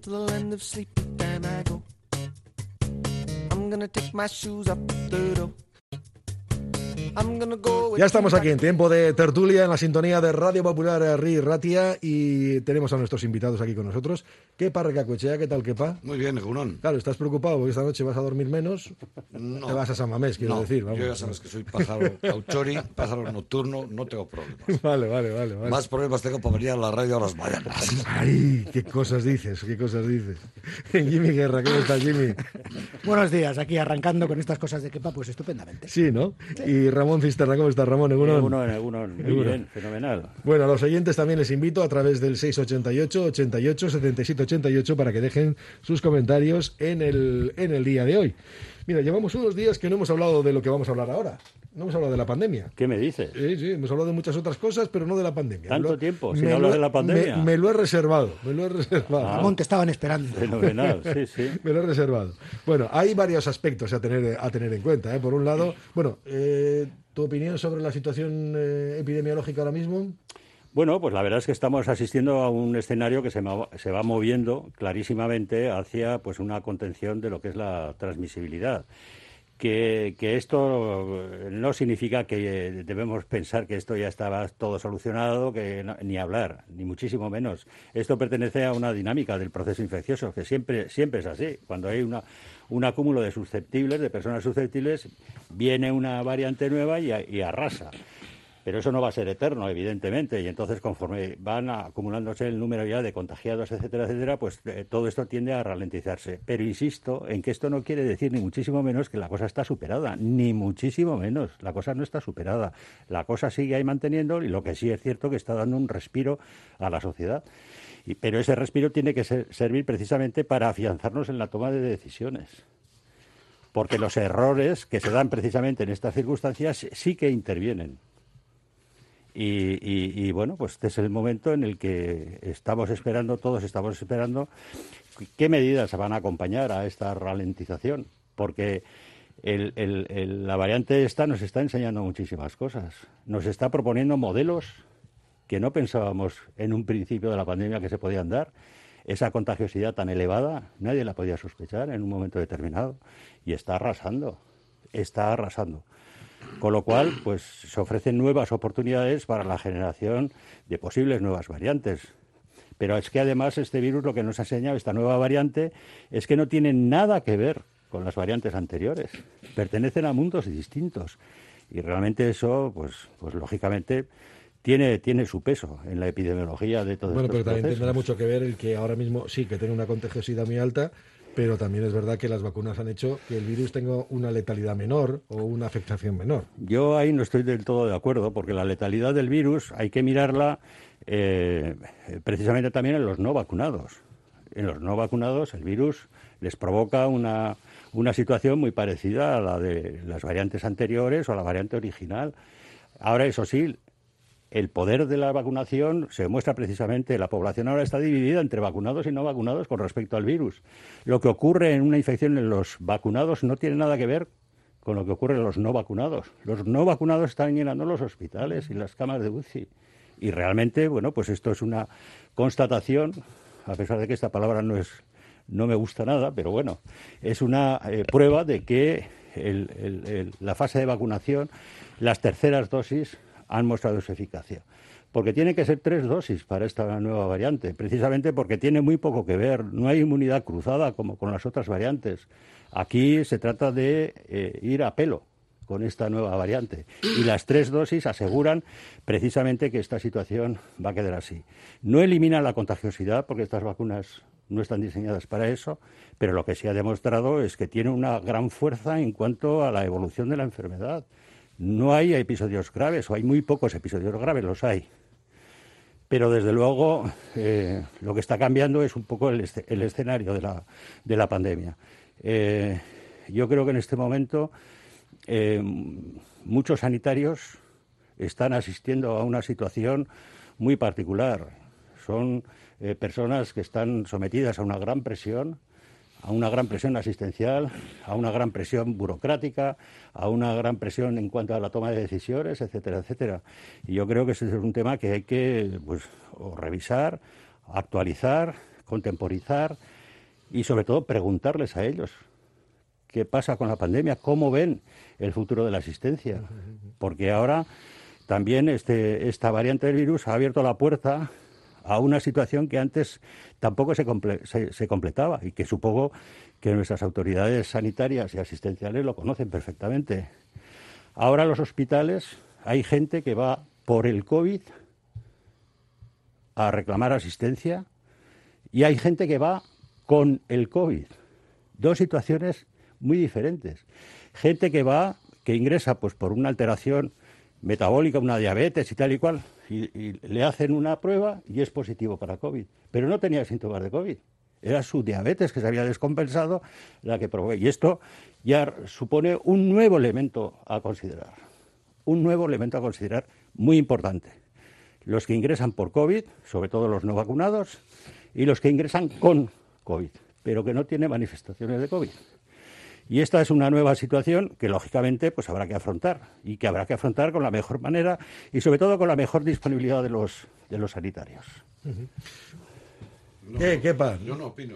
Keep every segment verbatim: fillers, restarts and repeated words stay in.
to the land of sleep, and I go. I'm gonna take my shoes off the door. Ya estamos aquí en tiempo de tertulia en la sintonía de Radio Popular Herri Ratia y tenemos a nuestros invitados aquí con nosotros. Kepa Recacoechea, ¿qué tal, Kepa? Muy bien, Egunon. Claro, estás preocupado porque esta noche vas a dormir menos. No. Te vas a San Mamés, quiero no, decir. Vamos. Yo ya sabes que soy pájaro cauchori, pájaro nocturno, no tengo problemas. Vale, vale, vale, vale. Más problemas tengo para venir a la radio a las mañanas. Ay, qué cosas dices, qué cosas dices. Jimmy Guerra, ¿cómo estás, Jimmy? Buenos días, aquí arrancando con estas cosas de Kepa, pues estupendamente. Sí, ¿no? Sí. Y Ramón Cisterna, ¿cómo estás, Ramón? Egunon. Egunon, Egunon. Muy Egunon. Bien, fenomenal. Bueno, a los oyentes también les invito a través del seis ochenta y ocho, ochenta y ocho, setenta y siete ochenta y ocho para que dejen sus comentarios en el, en el día de hoy. Mira, llevamos unos días que no hemos hablado de lo que vamos a hablar ahora. No hemos hablado de la pandemia. ¿Qué me dices? Sí, sí, hemos hablado de muchas otras cosas, pero no de la pandemia. ¿Tanto lo, tiempo sin hablar de la pandemia? Me, me lo he reservado, me lo he reservado. Ah, Ramón, te estaban esperando. Fenomenal, sí, sí. Me lo he reservado. Bueno, hay varios aspectos a tener, a tener en cuenta, ¿eh? Por un lado, bueno, eh, ¿tu opinión sobre la situación eh, epidemiológica ahora mismo? Bueno, pues la verdad es que estamos asistiendo a un escenario que se, se va moviendo clarísimamente hacia pues una contención de lo que es la transmisibilidad. Que, que esto no significa que debemos pensar que esto ya estaba todo solucionado, que no, ni hablar, ni muchísimo menos. Esto pertenece a una dinámica del proceso infeccioso, que siempre, siempre es así. Cuando hay una, un acúmulo de susceptibles, de personas susceptibles, viene una variante nueva y, y arrasa. Pero eso no va a ser eterno, evidentemente, y entonces conforme van acumulándose el número ya de contagiados, etcétera, etcétera, pues eh, todo esto tiende a ralentizarse. Pero insisto en que esto no quiere decir ni muchísimo menos que la cosa está superada, ni muchísimo menos. La cosa no está superada. La cosa sigue ahí manteniendo y lo que sí es cierto que está dando un respiro a la sociedad. Y, pero ese respiro tiene que ser, servir precisamente para afianzarnos en la toma de decisiones. Porque los errores que se dan precisamente en estas circunstancias sí que intervienen. Y, y, y bueno, pues este es el momento en el que estamos esperando, todos estamos esperando, qué medidas se van a acompañar a esta ralentización, porque el, el, el, la variante esta nos está enseñando muchísimas cosas, nos está proponiendo modelos que no pensábamos en un principio de la pandemia que se podían dar. Esa contagiosidad tan elevada, nadie la podía sospechar en un momento determinado, y está arrasando, está arrasando. Con lo cual, pues se ofrecen nuevas oportunidades para la generación de posibles nuevas variantes. Pero es que además este virus lo que nos ha enseñado, esta nueva variante, es que no tiene nada que ver con las variantes anteriores. Pertenecen a mundos distintos. Y realmente eso, pues, pues lógicamente, tiene, tiene su peso en la epidemiología de todos estos procesos. Bueno, pero también tendrá mucho que ver el que ahora mismo sí que tiene una contagiosidad muy alta, pero también es verdad que las vacunas han hecho que el virus tenga una letalidad menor o una afectación menor. Yo ahí no estoy del todo de acuerdo, porque la letalidad del virus hay que mirarla eh, precisamente también en los no vacunados. En los no vacunados el virus les provoca una, una situación muy parecida a la de las variantes anteriores o a la variante original. Ahora, eso sí, el poder de la vacunación se muestra precisamente, la población ahora está dividida entre vacunados y no vacunados con respecto al virus. Lo que ocurre en una infección en los vacunados no tiene nada que ver con lo que ocurre en los no vacunados. Los no vacunados están llenando los hospitales y las camas de U C I. Y realmente, bueno, pues esto es una constatación, a pesar de que esta palabra no es, no me gusta nada, pero bueno, es una eh, prueba de que el, el, el, la fase de vacunación, las terceras dosis, han mostrado su eficacia. Porque tiene que ser tres dosis para esta nueva variante, precisamente porque tiene muy poco que ver. No hay inmunidad cruzada como con las otras variantes. Aquí se trata de eh, ir a pelo con esta nueva variante. Y las tres dosis aseguran precisamente que esta situación va a quedar así. No elimina la contagiosidad, porque estas vacunas no están diseñadas para eso, pero lo que sí ha demostrado es que tiene una gran fuerza en cuanto a la evolución de la enfermedad. No hay episodios graves, o hay muy pocos episodios graves, los hay. Pero desde luego eh, lo que está cambiando es un poco el, esce- el escenario de la, de la pandemia. Eh, yo creo que en este momento eh, muchos sanitarios están asistiendo a una situación muy particular. Son eh, personas que están sometidas a una gran presión, a una gran presión asistencial, a una gran presión burocrática, a una gran presión en cuanto a la toma de decisiones, etcétera, etcétera. Y yo creo que ese es un tema que hay que pues, o revisar, actualizar, contemporizar y sobre todo preguntarles a ellos qué pasa con la pandemia, cómo ven el futuro de la asistencia, porque ahora también este, esta variante del virus ha abierto la puerta a una situación que antes tampoco se, comple- se, se completaba y que supongo que nuestras autoridades sanitarias y asistenciales lo conocen perfectamente. Ahora en los hospitales hay gente que va por el COVID a reclamar asistencia y hay gente que va con el COVID. Dos situaciones muy diferentes. Gente que va, que ingresa pues por una alteración metabólica, una diabetes y tal y cual, y, y le hacen una prueba y es positivo para COVID. Pero no tenía síntomas de COVID. Era su diabetes que se había descompensado la que provocó. Y esto ya supone un nuevo elemento a considerar. Un nuevo elemento a considerar muy importante. Los que ingresan por COVID, sobre todo los no vacunados, y los que ingresan con COVID, pero que no tienen manifestaciones de COVID. Y esta es una nueva situación que, lógicamente, pues habrá que afrontar y que habrá que afrontar con la mejor manera y, sobre todo, con la mejor disponibilidad de los, de los sanitarios. Uh-huh. No, ¿Qué, qué pa? Yo no opino.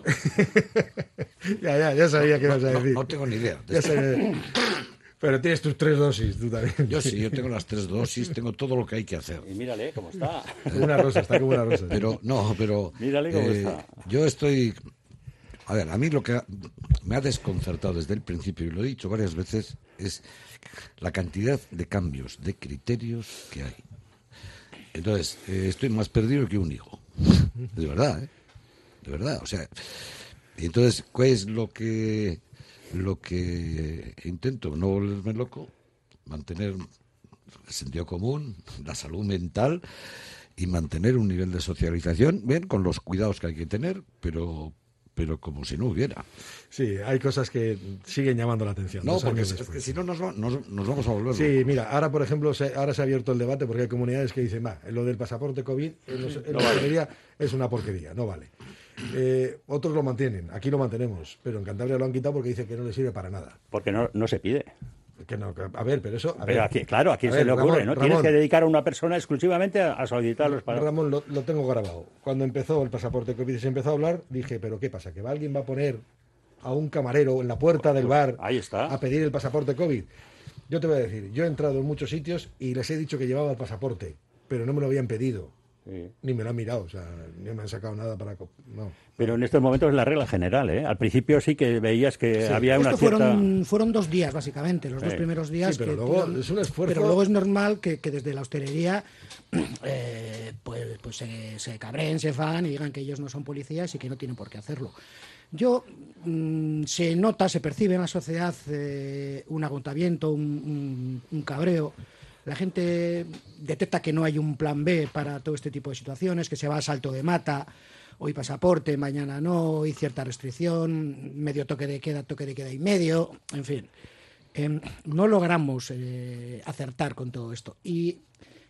ya, ya, ya sabía no, que ibas a no, decir. No, no tengo ni idea. Ya sabía. Pero tienes tus tres dosis, tú también. Yo sí, yo tengo las tres dosis, tengo todo lo que hay que hacer. Y mírale cómo está. Como una rosa, está como una rosa. Pero, no, pero... Mírale cómo eh, está. Yo estoy... A ver, a mí lo que ha- me ha desconcertado desde el principio, y lo he dicho varias veces, es la cantidad de cambios, de criterios que hay. Entonces, eh, estoy más perdido que un hijo. De verdad, ¿eh? De verdad, o sea... Y entonces, ¿cuál es lo que, lo que intento? No volverme loco, mantener el sentido común, la salud mental y mantener un nivel de socialización, bien, con los cuidados que hay que tener, pero... pero como si no hubiera. Sí, hay cosas que siguen llamando la atención. No, dos porque años es, es después. que si no nos, va- nos, nos vamos a volver Sí, locos. mira, ahora por ejemplo, se, ahora se ha abierto el debate porque hay comunidades que dicen, va, lo del pasaporte COVID en, los, en No la vale. hostelería es una porquería, no vale. Eh, otros lo mantienen, aquí lo mantenemos, pero en Cantabria lo han quitado porque dicen que no le sirve para nada. Porque no, no se pide. Que no, que- a ver, pero eso... A Pero ver, aquí, claro, ¿a quién a se ver, le ocurre? Ramón, ¿No? Ramón, Tienes que dedicar a una persona exclusivamente a, a solicitarlos para... Ramón, lo, lo tengo grabado. Cuando empezó el pasaporte COVID y se empezó a hablar, dije, pero ¿qué pasa? ¿Que va- alguien va a poner a un camarero en la puerta del bar Ahí está. a pedir el pasaporte COVID? Yo te voy a decir, yo he entrado en muchos sitios y les he dicho que llevaba el pasaporte, pero no me lo habían pedido, Sí. ni me lo han mirado, o sea, ni me han sacado nada para... co- No. Pero en estos momentos es la regla general, ¿eh? Al principio sí que veías que Sí. había una Esto cierta... fueron, fueron dos días, básicamente, los dos Sí. primeros días. Sí, pero que luego tiran- es un esfuerzo- Pero luego es normal que, que desde la hostelería eh, pues, pues se, se cabreen, se fan y digan que ellos no son policías y que no tienen por qué hacerlo. Yo, mm, se nota, se percibe en la sociedad eh, un agotamiento, un, un- un cabreo. La gente detecta que no hay un plan B para todo este tipo de situaciones, que se va a salto de mata, hoy pasaporte, mañana no, hoy cierta restricción, medio toque de queda, toque de queda y medio, en fin. Eh, no logramos eh, acertar con todo esto. Y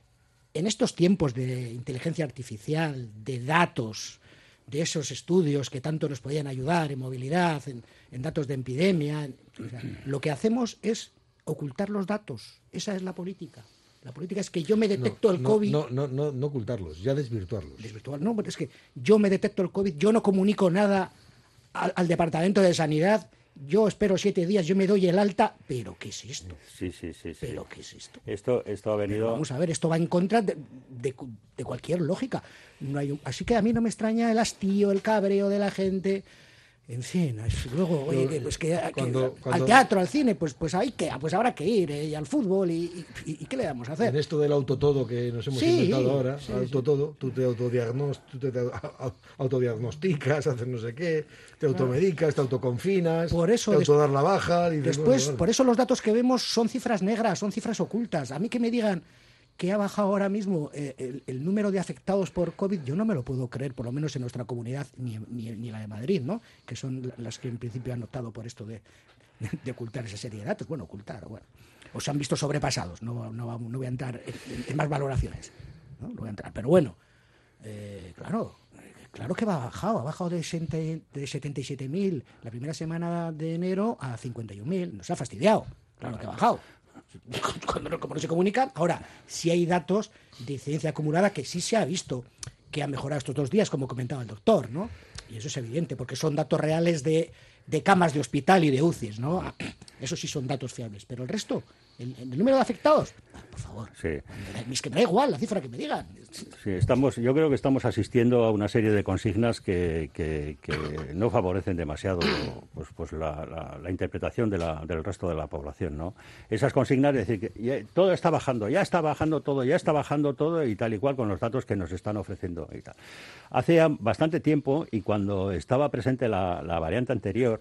en estos tiempos de inteligencia artificial, de datos, de esos estudios que tanto nos podían ayudar en movilidad, en, en datos de epidemia, en- o sea, lo que hacemos es ocultar los datos. Esa es la política. La política es que yo me detecto no, el no, COVID. No, no, no, no ocultarlos, ya desvirtuarlos. Desvirtuar. No, pero es que yo me detecto el COVID, yo no comunico nada al, al Departamento de Sanidad, yo espero siete días, yo me doy el alta, pero ¿qué es esto? Sí, sí, sí. sí. ¿Pero qué es esto? Esto, esto ha venido... Vamos a ver, esto va en contra de, de- de cualquier lógica. No hay un- así que a mí no me extraña el hastío, el cabreo de la gente. En fin, es- luego, oye, que, pues que, que Cuando- al cuando- teatro, al cine, pues pues hay que, pues habrá que ir, eh, y al fútbol, y, y- y ¿qué le vamos a hacer? En esto del autotodo que nos hemos Sí, inventado ahora, sí, autotodo, tú te, autodiagnos, tú te au- autodiagnosticas, haces no sé qué, te automedicas, te autoconfinas, Por eso te des- autodar la baja. Dices, Después, bueno, bueno. por eso los datos que vemos son cifras negras, son cifras ocultas. A mí que me digan que ha bajado ahora mismo eh, el, el número de afectados por COVID, yo no me lo puedo creer, por lo menos en nuestra comunidad, ni, ni, ni la de Madrid, ¿no? Que son las que en principio han optado por esto de, de ocultar esa serie de datos. Bueno, ocultar, bueno. O se han visto sobrepasados, no, no, vamos- no voy a entrar en, en más valoraciones, ¿no? No voy a entrar, pero bueno, eh, claro, claro que ha bajado, ha bajado de, sesenta de setenta y siete mil la primera semana de enero a cincuenta y un mil, nos ha fastidiado, claro que ha bajado. Cuando no, como no se comunican, ahora, si hay datos de incidencia acumulada que sí se ha visto que ha mejorado estos dos días, como comentaba el doctor, ¿no? Y eso es evidente, porque son datos reales de, de camas de hospital y de U C Is, ¿no? Eso sí son datos fiables. Pero el resto, el, el número de afectados, por favor, Sí. es que me da igual la cifra que me digan. Sí, estamos, yo creo que estamos asistiendo a una serie de consignas que, que, que no favorecen demasiado pues, pues la, la, la interpretación de la, del resto de la población, ¿no? Esas consignas, es decir, que ya, todo está bajando, ya está bajando todo, ya está bajando todo y tal y cual con los datos que nos están ofreciendo y tal. Hace ya bastante tiempo, y cuando estaba presente la, la variante anterior,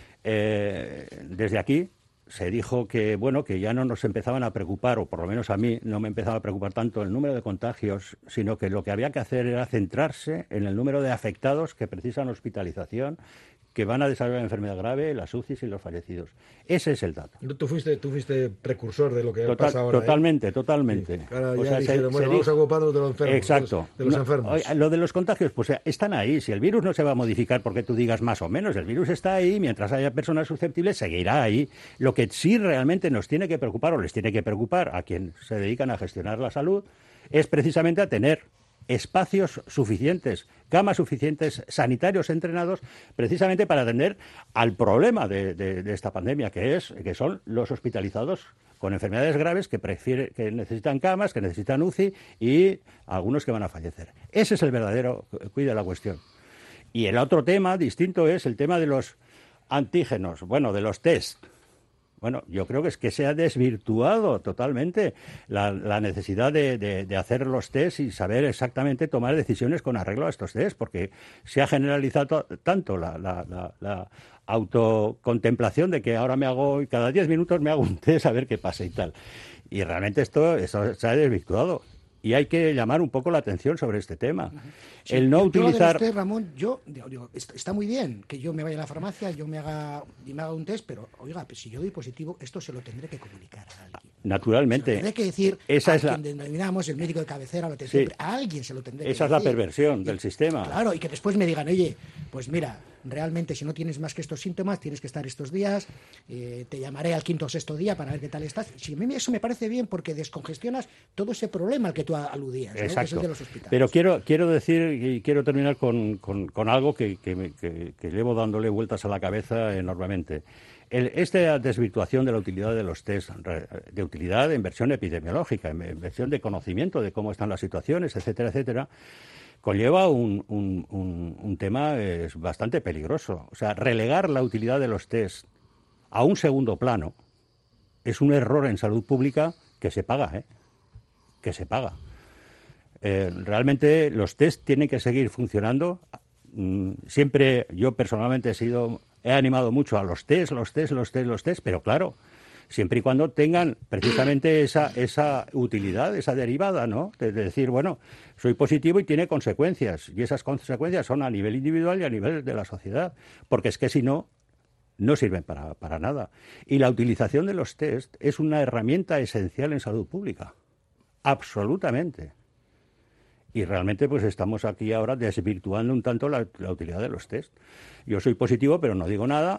eh, desde aquí se dijo que, bueno, que ya no nos empezaban a preocupar, o por lo menos a mí no me empezaba a preocupar tanto el número de contagios, sino que lo que había que hacer era centrarse en el número de afectados que precisan hospitalización, que van a desarrollar enfermedad grave, las U C Is y los fallecidos. Ese es el dato. Tú fuiste, tú fuiste precursor de lo que Total, pasa ahora. Totalmente, ¿eh? totalmente. Sí. Ahora o ya sea, dijeron, se, bueno, se vamos a dijo, ocuparnos de los enfermos. Exacto. De los, de los No, enfermos. oye, lo de los contagios, pues están ahí. Si el virus no se va a modificar porque tú digas más o menos, el virus está ahí, mientras haya personas susceptibles, seguirá ahí. Lo que sí realmente nos tiene que preocupar, o les tiene que preocupar a quienes se dedican a gestionar la salud, es precisamente a tener espacios suficientes, camas suficientes, sanitarios entrenados, precisamente para atender al problema de, de, de esta pandemia, que es que son los hospitalizados con enfermedades graves que prefiere, que necesitan camas, que necesitan U C I y algunos que van a fallecer. Ese es el verdadero quid de la cuestión. Y el otro tema distinto es el tema de los antígenos, bueno, de los test. Bueno, yo creo que es que se ha desvirtuado totalmente la, la necesidad de, de, de hacer los test y saber exactamente tomar decisiones con arreglo a estos test, porque se ha generalizado tanto la, la, la, la autocontemplación de que ahora me hago, cada diez minutos me hago un test a ver qué pasa y tal. Y realmente esto eso se ha desvirtuado. Y hay que llamar un poco la atención sobre este tema. Sí, el no el tema utilizar... de los test, Ramón, yo digo, digo, está muy bien que yo me vaya a la farmacia, yo me haga y me haga un test, pero oiga, pues si yo doy positivo, esto se lo tendré que comunicar a alguien. Naturalmente. Se lo tendré que decir Esa a es la... quien denominamos el médico de cabecera, lo Sí. a alguien se lo tendré que decir. Esa es la perversión del Y, sistema. Claro, y que después me digan, oye, pues mira, realmente si no tienes más que estos síntomas, tienes que estar estos días, eh, te llamaré al quinto o sexto día para ver qué tal estás. Si a mí eso me parece bien porque descongestionas todo ese problema al que tú aludías, ¿no? Que es el de los hospitales. Pero quiero, quiero decir y quiero terminar con, con, con algo que, que, me- que, que llevo dándole vueltas a la cabeza enormemente. El, esta desvirtuación de la utilidad de los test, re- de utilidad de inversión epidemiológica, en- inversión de conocimiento de cómo están las situaciones, etcétera, etcétera, conlleva un, un, un, un tema eh, bastante peligroso. O sea, relegar la utilidad de los test a un segundo plano es un error en salud pública que se paga, ¿eh? Que se paga. Eh, realmente los test tienen que seguir funcionando. Mm, Siempre yo personalmente he sido, he animado mucho a los test, los test, los test, los test, pero claro, siempre y cuando tengan precisamente esa, esa utilidad, esa derivada, ¿no? De decir, bueno, soy positivo y tiene consecuencias, y esas consecuencias son a nivel individual y a nivel de la sociedad, porque es que si no, no sirven para, para nada. Y la utilización de los test es una herramienta esencial en salud pública, absolutamente. Y realmente pues estamos aquí ahora desvirtuando un tanto la, la utilidad de los test. Yo soy positivo, pero no digo nada.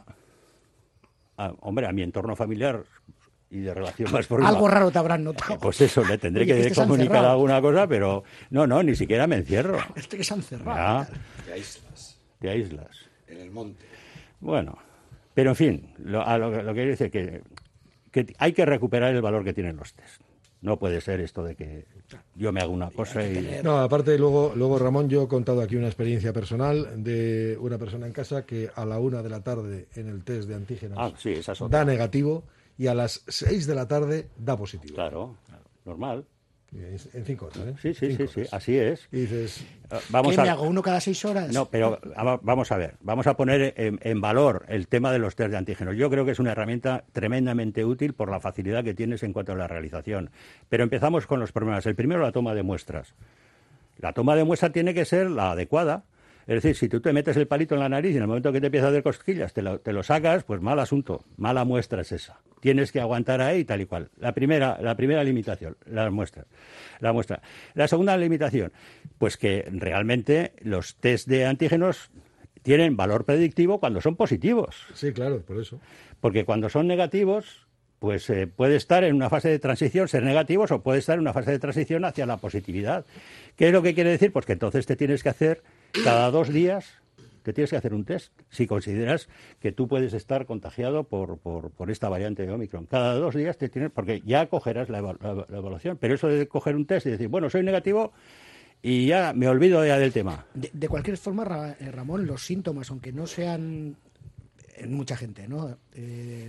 Ah, hombre, a mi entorno familiar y de relación más próxima, Algo raro te habrán notado. pues eso, le tendré Oye, que este se han comunicar cerrado. alguna cosa, pero no, no, ni siquiera me encierro. Este que se han cerrado. Ya, De aíslas, te aíslas. en el monte. Bueno, pero en fin, lo, a lo, que- lo que quiero decir que, que hay que recuperar el valor que tienen los test. No puede ser esto de que yo me hago una cosa y... No, aparte, luego, luego, Ramón, yo he contado aquí una experiencia personal de una persona en casa que a la una de la tarde en el test de antígenos Ah, sí, esa es otra. da negativo y a las seis de la tarde da positivo. Claro, claro, normal. Y es- En cinco horas, ¿eh? Sí, sí, sí, Cinco sí, horas. así es. Y dices, Ah, Vamos ¿Qué a... me hago? ¿Uno cada seis horas? No, pero va- vamos a ver, vamos a poner en, en valor el tema de los test de antígenos. Yo creo que es una herramienta tremendamente útil por la facilidad que tienes en cuanto a la realización. Pero empezamos con los problemas. El primero, la toma de muestras. La toma de muestra tiene que ser la adecuada. Es decir, si tú te metes el palito en la nariz y en el momento que te empiezas a hacer cosquillas te lo, te lo sacas, pues mal asunto, mala muestra es esa. Tienes que aguantar ahí tal y cual. La primera, la primera limitación, las muestras. La muestra. La segunda limitación, pues que realmente los test de antígenos tienen valor predictivo cuando son positivos. sí, claro, por eso. Porque cuando son negativos, pues eh, puede estar en una fase de transición, ser negativos, o puede estar en una fase de transición hacia la positividad. ¿Qué es lo que quiere decir? Pues que entonces te tienes que hacer cada dos días, te tienes que hacer un test si consideras que tú puedes estar contagiado por, por, por esta variante de Omicron. Cada dos días te tienes, porque ya cogerás la, eva- la, la evaluación, pero eso de coger un test y decir, bueno, soy negativo y ya me olvido ya del tema. De, de cualquier forma, Ra- eh, Ramón, los síntomas, aunque no sean en mucha gente, ¿no? Eh,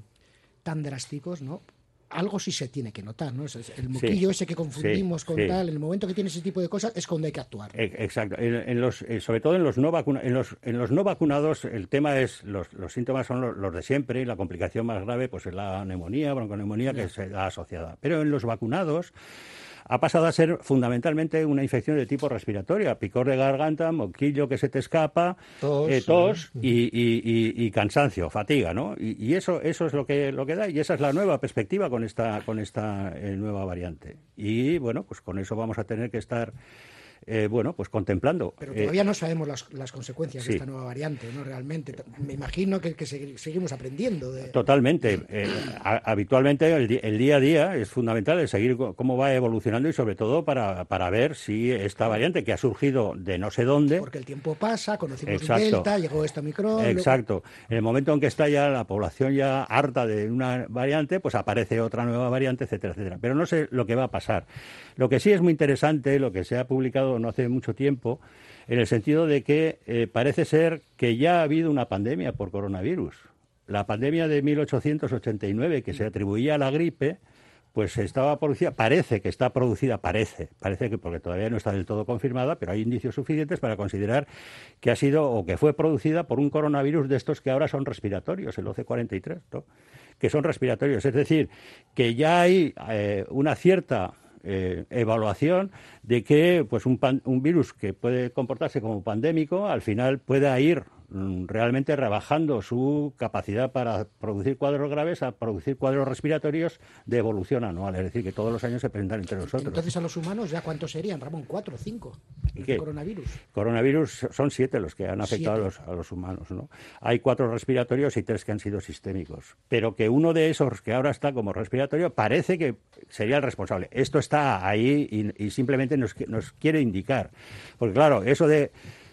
tan drásticos, ¿no? Algo sí se tiene que notar, ¿no? Es- es el moquillo Sí, ese que confundimos sí, con sí. tal, en el momento que tiene ese tipo de cosas es cuando hay que actuar. E- Exacto. En, en los, eh, sobre todo en los no vacuna, en los en los no vacunados, el tema es los, los síntomas son los, los de siempre y la complicación más grave pues es la neumonía, bronconeumonía que se da asociada. Pero en los vacunados ha pasado a ser fundamentalmente una infección de tipo respiratoria, picor de garganta, moquillo que se te escapa, Tos, eh, tos ¿no? y, y- y- y cansancio, fatiga, ¿no? Y, y eso eso es lo que lo que da y esa es la nueva perspectiva con esta con esta eh, nueva variante. Y bueno, pues con eso vamos a tener que estar eh, bueno, pues contemplando. Pero Eh, todavía no sabemos las, las consecuencias sí. de esta nueva variante, ¿no? Realmente. Me imagino que, que segui- seguimos aprendiendo. De... Totalmente. Eh, a- habitualmente el, di- el día a día es fundamental el seguir co- cómo va evolucionando y sobre todo para, para ver si esta variante que ha surgido de no sé dónde. Porque el tiempo pasa, conocimos Exacto. Delta, llegó esta Micron. Exacto. En el momento en que está ya la población ya harta de una variante, pues aparece otra nueva variante, etcétera, etcétera. Pero no sé lo que va a pasar. Lo que sí es muy interesante, lo que se ha publicado no hace mucho tiempo, en el sentido de que eh, parece ser que ya ha habido una pandemia por coronavirus. La pandemia de mil ochocientos ochenta y nueve, que se atribuía a la gripe, pues estaba producida, parece que está producida, parece, parece que porque todavía no está del todo confirmada, pero hay indicios suficientes para considerar que ha sido o que fue producida por un coronavirus de estos que ahora son respiratorios, el O C cuarenta y tres, ¿no? Que son respiratorios. Es decir, que ya hay eh, una cierta eh, evaluación de que pues un, pan, un virus que puede comportarse como pandémico al final pueda ir mm, realmente rebajando su capacidad para producir cuadros graves a producir cuadros respiratorios de evolución anual, es decir, que todos los años se presentan entre nosotros. Entonces, a los humanos, ¿ya cuántos serían, Ramón? ¿Cuatro o cinco? ¿Y El qué? coronavirus. Coronavirus son siete los que han afectado a los, Siete. a los humanos, ¿no? Hay cuatro respiratorios y tres que han sido sistémicos. Pero que uno de esos que ahora está como respiratorio parece que sería el responsable. Esto está ahí y, y simplemente nos, nos quiere indicar. Porque claro, eso de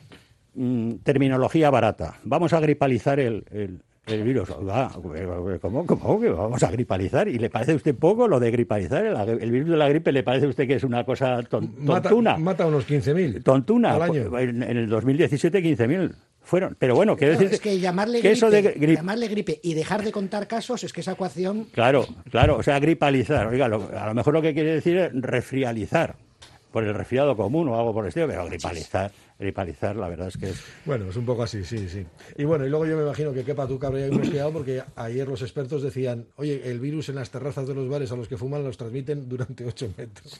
mm, terminología barata. Vamos a gripalizar el, el, el virus. Oiga, ¿cómo, ¿Cómo que vamos a gripalizar? ¿Y le parece a usted poco lo de gripalizar? ¿El, el virus de la gripe le parece a usted que es una cosa ton, tontuna? Mata, mata unos quince mil Tontuna. al año. En, en el dos mil diecisiete, quince mil fueron. Pero bueno, quiero Claro, decir es que llamarle, que gripe, eso de gri- llamarle gripe y dejar de contar casos es que esa ecuación... Claro, claro, o sea, gripalizar. Oiga, lo- a lo mejor lo que quiere decir es resfrializar, por el resfriado común o algo por el estilo, pero gripalizar, gripalizar, la verdad es que es... Bueno, es un poco así, sí, sí. Y bueno, y luego yo me imagino que quepa tú cabría hemos quedado porque ayer los expertos decían, oye, el virus en las terrazas de los bares a los que fuman los transmiten durante ocho metros.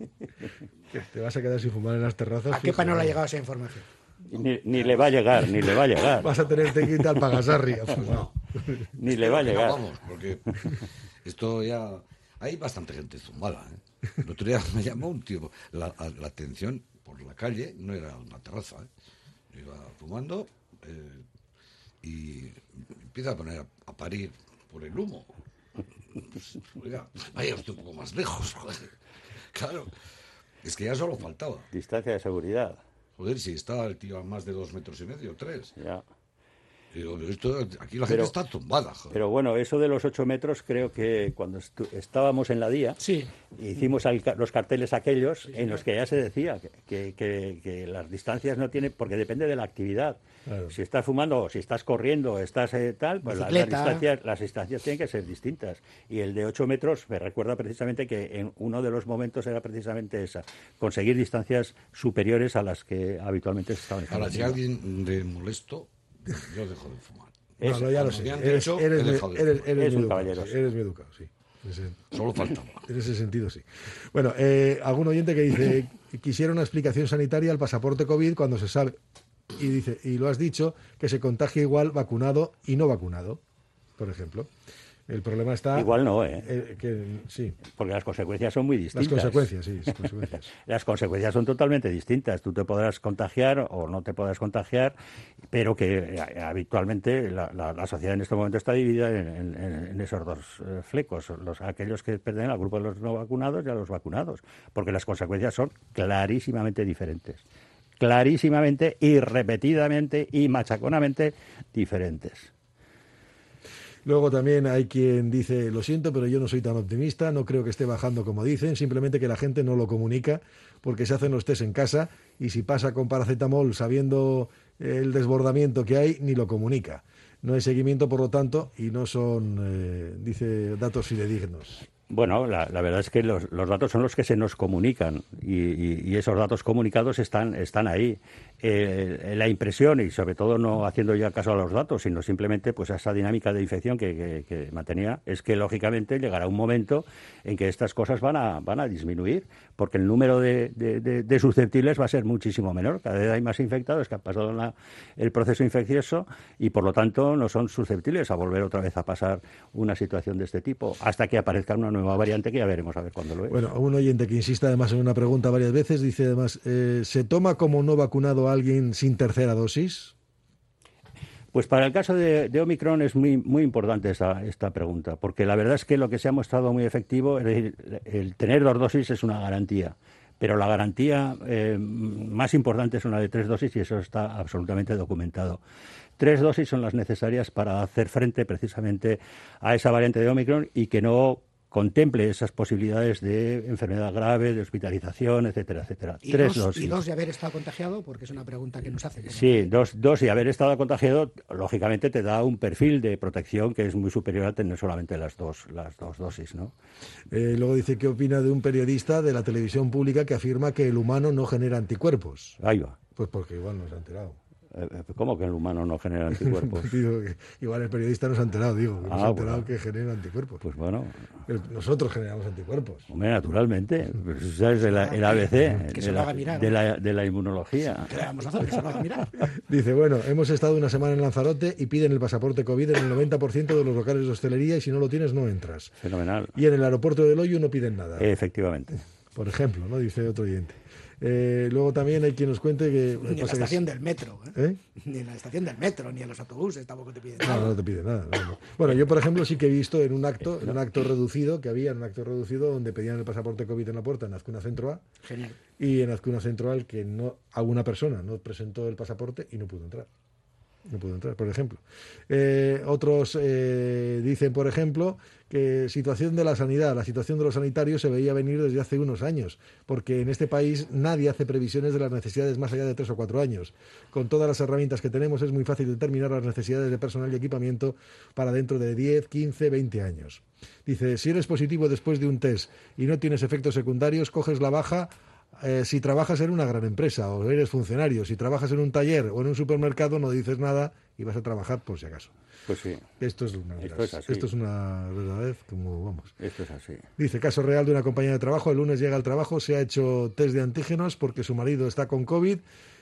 Te vas a quedar sin fumar en las terrazas. ¿A qué fijo, pa no le ha vamos. llegado esa información? Ni, ni le va a llegar, ni le va a llegar, Vas a tener que irte al Pagasarri. Pues no. ni le va a No, llegar. vamos, porque esto ya... Hay bastante gente zumbada, ¿eh? El otro día me llamó un tío, la, la atención por la calle, no era una terraza, ¿eh? Iba fumando eh, y empieza a poner a, a parir por el humo. Pues, oiga, vaya usted un poco más lejos, joder. Claro, es que ya solo faltaba. Distancia de seguridad, Joder, si estaba el tío a más de dos metros y medio, tres. ya. Digo, esto, aquí la Pero- gente está tumbada, joder. Pero bueno, eso de los ocho metros, creo que cuando estu- estábamos en la D I A, Sí. hicimos al ca- los carteles aquellos en los que ya se decía que, que- que- que las distancias no tienen, porque depende de la actividad. Claro. Si estás fumando, o si estás corriendo, o estás eh, tal, pues la- las, Bicicleta. distancias, las distancias tienen que ser distintas. Y el de ocho metros me recuerda precisamente que en uno de los momentos era precisamente esa, conseguir distancias superiores a las que habitualmente se estaban Ahora, si estableciendo. alguien de molesto, yo dejo de fumar. No, Es- no, ya lo como sé. me han Eres, dicho, eres, he muy- dejado de eres, fumar. eres Es muy un educado, caballero, sí, sí. eres muy educado, sí. En ese, Solo faltaba. en ese sentido, sí. Bueno, eh, algún oyente que dice, quisiera una explicación sanitaria al pasaporte COVID cuando se sabe, y dice, y lo has dicho, que se contagia igual vacunado y no vacunado, por ejemplo. El problema está... Igual no, ¿eh? eh, que, sí, Porque las consecuencias son muy distintas. las consecuencias, sí, las consecuencias. Las consecuencias son totalmente distintas. Tú te podrás contagiar o no te podrás contagiar, pero que eh, habitualmente la, la- la sociedad en este momento está dividida en, en- en- en esos dos eh, flecos, los, aquellos que pertenecen al grupo de los no vacunados y a los vacunados, porque las consecuencias son clarísimamente diferentes. clarísimamente y repetidamente y machaconamente diferentes. Luego también hay quien dice, lo siento, pero yo no soy tan optimista, no creo que esté bajando como dicen, simplemente que la gente no lo comunica porque se hacen los test en casa y si pasa con paracetamol sabiendo el desbordamiento que hay, ni lo comunica. No hay seguimiento, por lo tanto, y no son, eh, dice, datos fidedignos. Bueno, la, la verdad es que los, los datos son los que se nos comunican y, y, y esos datos comunicados están, están ahí. Eh, la impresión, y sobre todo no haciendo ya caso a los datos, sino simplemente pues a esa dinámica de infección que, que, que mantenía, es que lógicamente llegará un momento en que estas cosas van a, van a disminuir, porque el número de, de, de, de susceptibles va a ser muchísimo menor. Cada vez hay más infectados que han pasado la, el proceso infeccioso y por lo tanto no son susceptibles a volver otra vez a pasar una situación de este tipo, hasta que aparezca una nueva variante que ya veremos a ver cuándo lo es. Bueno, un oyente que insiste además en una pregunta varias veces, dice además, eh, ¿se toma como no vacunado a alguien sin tercera dosis? Pues para el caso de, de Omicron es muy muy importante esta, esta pregunta, porque la verdad es que lo que se ha mostrado muy efectivo, es decir, el tener dos dosis es una garantía, pero la garantía eh, más importante es una de tres dosis y eso está absolutamente documentado. Tres dosis son las necesarias para hacer frente precisamente a esa variante de Omicron y que no contemple esas posibilidades de enfermedad grave, de hospitalización, etcétera, etcétera. ¿Y Tres dos, dosis. ¿Y dos de haber estado contagiado? Porque es una pregunta que nos hacen. Sí, dos, dos y haber estado contagiado, lógicamente te da un perfil de protección que es muy superior a tener solamente las dos, las dos dosis, ¿no? Eh, luego dice, ¿qué opina de un periodista de la televisión pública que afirma que el humano no genera anticuerpos? Ahí va. Pues porque igual no se ha enterado. ¿Cómo que el humano no genera anticuerpos? Digo, igual el periodista no se ha enterado, digo, que no Ah, se ha enterado bueno. que genera anticuerpos. Pues bueno, El- nosotros generamos anticuerpos. hombre, naturalmente. Pues eso es el, el A B C Que de se lo la, haga mirar, de, ¿no? la, de la inmunología. ¿Qué le vamos a hacer? Que se lo haga mirar. Dice, bueno, hemos estado una semana en Lanzarote y piden el pasaporte COVID en el noventa por ciento de los locales de hostelería y si no lo tienes no entras. Fenomenal. Y en el aeropuerto del Hoyo no piden nada. Efectivamente. Por ejemplo, ¿no? Dice otro oyente. Eh, luego también hay quien nos cuente que... Ni en la pasa que estación es- del metro. ¿eh? ¿Eh? Ni en la estación del metro, ni en los autobuses tampoco te piden No, nada. no te pide nada. no, no. Bueno, yo, por ejemplo, sí que he visto en un acto, en un acto reducido, que había en un acto reducido donde pedían el pasaporte COVID en la puerta en Azcuna Centro A Genial. y en Azcuna Centro A el que no, a una persona no presentó el pasaporte y no pudo entrar. No pudo entrar, por ejemplo. Eh, otros eh, dicen, por ejemplo, que situación de la sanidad, la situación de los sanitarios se veía venir desde hace unos años, porque en este país nadie hace previsiones de las necesidades más allá de tres o cuatro años. Con todas las herramientas que tenemos es muy fácil determinar las necesidades de personal y equipamiento para dentro de diez, quince, veinte años. Dice, si eres positivo después de un test y no tienes efectos secundarios, coges la baja. Eh, si trabajas en una gran empresa o eres funcionario, si trabajas en un taller o en un supermercado, no dices nada y vas a trabajar por si acaso. Pues sí, Esto es una, Esto es así. esto es una verdad, como vamos. esto es así. Dice, caso real de una compañía de trabajo, el lunes llega al trabajo, se ha hecho test de antígenos porque su marido está con COVID,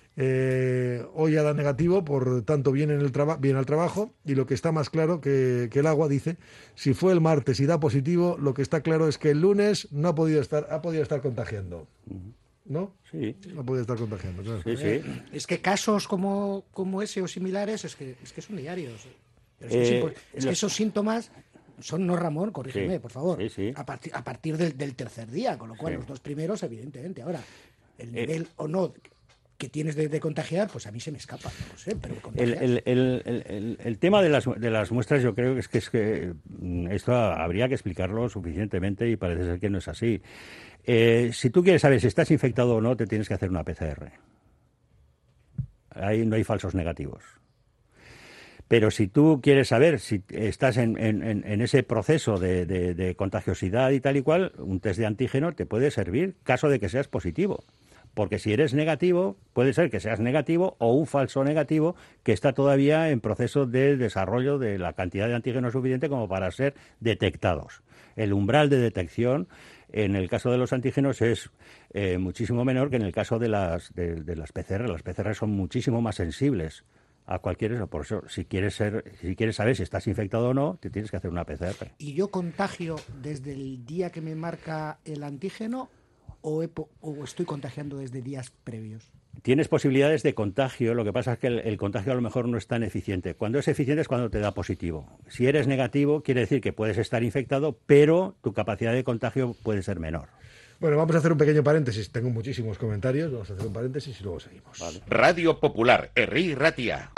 eh, hoy ya da negativo, por tanto viene, en el traba- viene al trabajo y lo que está más claro que, que el agua, dice, si fue el martes y da positivo, lo que está claro es que el lunes no ha podido estar, ha podido estar contagiando. ¿No? Sí, No puede estar contagiando, claro. sí, sí. Es que casos como, como ese o similares es que, es que son diarios. Pero es, que es Eh, impor- es lo- que esos síntomas son, no Ramón, corrígeme, Sí, por favor, sí, sí. A, partir a partir del, del tercer día, con lo cual Sí. los dos primeros, evidentemente. Ahora, el Eh, nivel o no que tienes de, de contagiar, pues a mí se me escapa, no lo sé, pero El, contagiar. el, el, el, el- el tema de las, de las muestras yo creo que es que, es que mm, esto habría que explicarlo suficientemente y parece ser que no es así. Eh, si tú quieres saber si estás infectado o no, te tienes que hacer una P C R. Ahí no hay falsos negativos. Pero si tú quieres saber si estás en, en, en- en ese proceso de, de- de contagiosidad y tal y cual, un test de antígeno te puede servir caso de que seas positivo. Porque si eres negativo, puede ser que seas negativo o un falso negativo que está todavía en proceso de desarrollo de la cantidad de antígenos suficiente como para ser detectados. El umbral de detección en el caso de los antígenos es eh, muchísimo menor que en el caso de las, de, de las P C R. Las P C R son muchísimo más sensibles a cualquier eso. Por eso, si quieres ser, si quieres saber si estás infectado o no, te tienes que hacer una P C R. ¿Y yo contagio desde el día que me marca el antígeno o, he po- o estoy contagiando desde días previos? Tienes posibilidades de contagio, lo que pasa es que el, el contagio a lo mejor no es tan eficiente. Cuando es eficiente es cuando te da positivo. Si eres negativo, quiere decir que puedes estar infectado, pero tu capacidad de contagio puede ser menor. Bueno, vamos a hacer un pequeño paréntesis. Tengo muchísimos comentarios. Vamos a hacer un paréntesis y luego seguimos. Vale. Radio Popular, Herri Ratia.